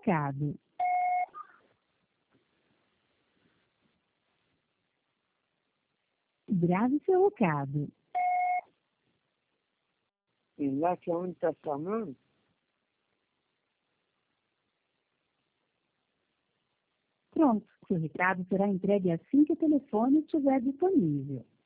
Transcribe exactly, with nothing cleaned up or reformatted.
recado. Grave seu recado. E lá que é onde está sua mãe? Pronto, seu recado será entregue assim que o telefone estiver disponível.